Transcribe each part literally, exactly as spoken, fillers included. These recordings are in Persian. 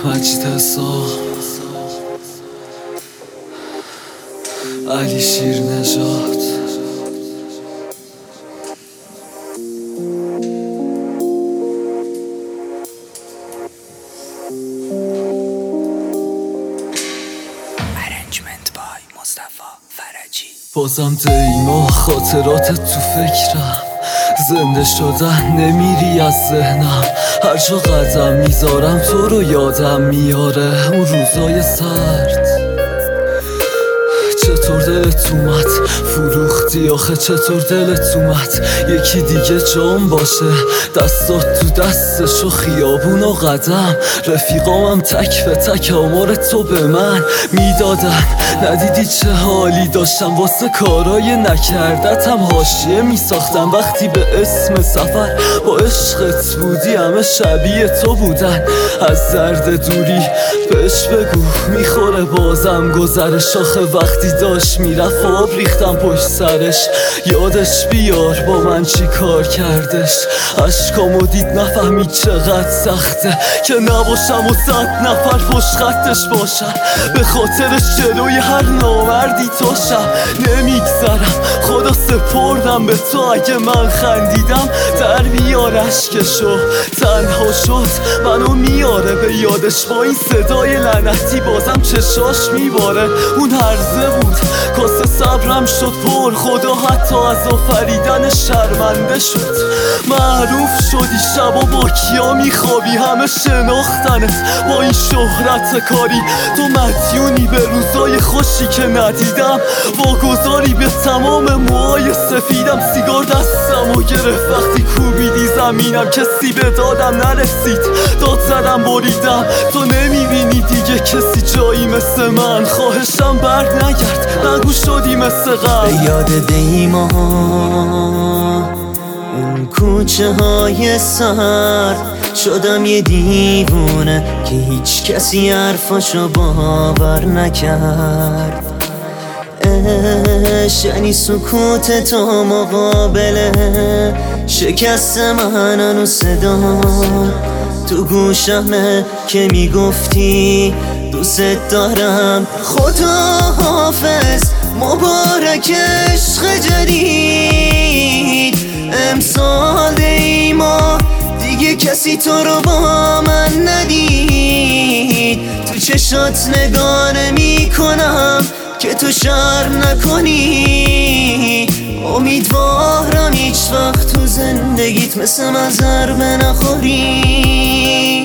مجید حساب، علی شیر نژاد. بازم دیما خاطرات تو فکرم، زنده شدن نمیری از ذهنم. هر جا قدم میذارم تو رو یادم میاره، اون روزای سرد. چطور دلت اومد فروختی آخه، چطور دلت اومد یکی دیگه جام باشه، دستات تو دستش و خیابون و قدم. رفیقامم تک به تک آمار تو به من میدادن، ندیدی چه حالی داشتم واسه کارای نکردتم. حاشیه میساختم وقتی به اسم سفر با عشقت بودی، همه شبیه تو بودن. از درد دوری بهش بگو میخوره بازم گذرش، آخه وقتی داشت میرفت آب ریختم پشت سرش. یادش بیار با من چی کار کردش، عشقامو دید نفهمید چقدر سخته که نباشم و صد نفر پشت خطش باشم. به خاطرش جلوی هر نامردی تاشم نمیگذرم، خدا سپردم به تو. اگه من خندیدم در بیار اشکشو، تنها شد منو میاره به یادش با این صدای لعنتی. بازم چشاش میباره اون هرزه بود، کاسه صبرم شد پر. خدا حتی از آفریدن شرمنده شد. معروف شدی شب و با کیا میخوابی، همه شناختنت با این شهرت کاری. تو مدیونی به روزای خوشی که ندیدم، واگذاری به تمام موهای سفیدم. سیگار دستم و گرفت وقتی کوبیدی زمینم، کسی به دادم نرسید، داد زدم بریدم. تو نمیبینی دیگه کسی جایی مثل من، خواهشم برد نگرد نگو شدی مثل قبل. یاد دیما اون کوچه های سرد، شدم یه دیوونه که هیچ کسی حرفاشو باور نکرد. عشق یعنی سکوت تو مقابله شکست من، هنوز صدا تو گوشمه که میگفتی دوست دارم. خدا حافظ مبارک عشق جدید، امسال دیما دیگه کسی تو رو با من ندید. تو چشات نگاه نمی کنم که تو شرم نکنی، امیدوارم هیچ وقت تو زندگیت مثل من ضربه نخوری.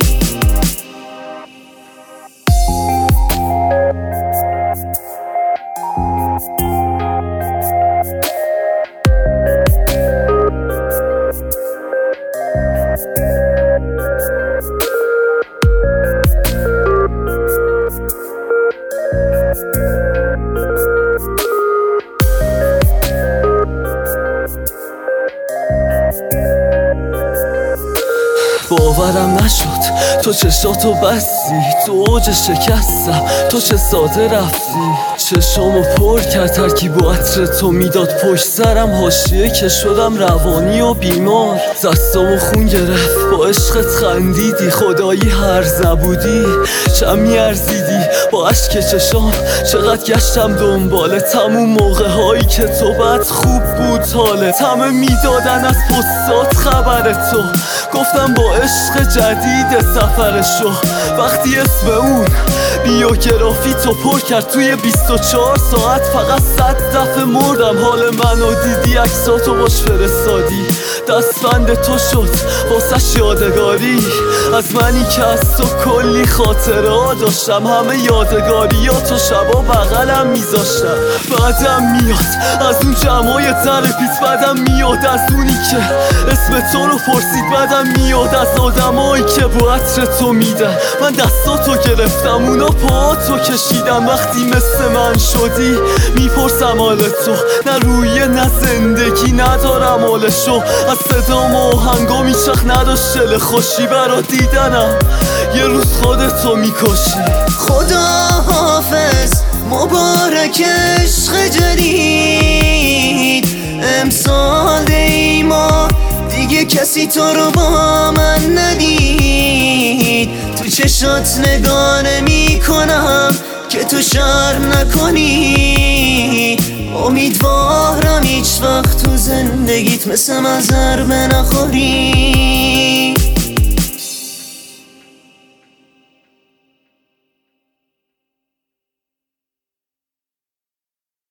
باورم نشد تو چشاتو بستی، تو اوج شکستم تو چه ساده رفتی. چشامو پر کرد ترکیب و عطر تو میداد پشت سرم، حاشیه که شدم روانی و بیمار. دستامو خون گرفت با عشقت خندیدی، خدایی هرز نبودی چم میارزیدی. با عشق چشام چقدر گشتم دنباله، تموم موقع هایی که تو بد خوب بود حالت. همه میدادن از پستات خبر تو، گفتم با عشق جدید سفرشو. وقتی اسم اون بیوگرافی تو پر کرد توی بیست و چهار ساعت، فقط صد دفعه مردم. حال منو دیدی عکساتو باش فرستادی، دستبند تو شد واسش یادگاری. از منی که از تو کلی خاطره داشتم، همه یادگاریاتو شبا بغلم میذاشتم. بعدم میاد از اون جمعای ترپیت، بعدم میاد از اونی که اسم تو رو پرسید، بعدم میاد از آدمایی که با عطر تو میدن. من دستاتو گرفتم اونا پاهاتو کشیدم. وقتی مثل من شدی میپرسم حال تو، نه رویه نه زندگی ندارم حالشو. از صدام و آهنگا میچخ نداشت دل خوشی، برا دیدنم یه روز خودتو میکشی. خدا حافظ مبارک عشق جدید، امسال دیما دیگه کسی تو رو با من ندید. تو چشات نگاه نمی کنم که تو شرم نکنی. امیدوارم هیچ وقت تو زندگیت مثل من ضربه نخوری.